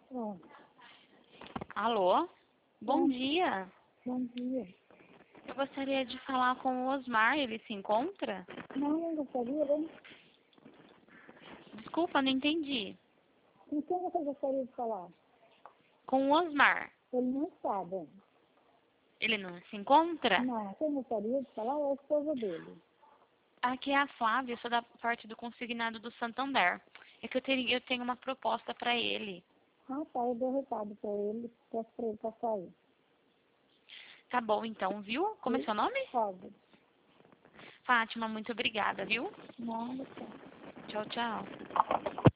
Pronto. Alô? Bom dia. Bom dia. Eu gostaria de falar com o Osmar. Ele se encontra? Não gostaria, né? Desculpa, não entendi. Com quem você gostaria de falar? Com o Osmar. Ele não está, bem. Ele não se encontra? Não, quem gostaria de falar é a esposa dele. Aqui é a Flávia, eu sou da parte do consignado do Santander. É que eu tenho uma proposta para ele. Ah, tá, eu dou recado para ele, peço para ele passar aí. Tá bom, então, viu? Como é seu nome? Pode. Fátima, muito obrigada, viu? Nada, tá. Tchau, tchau.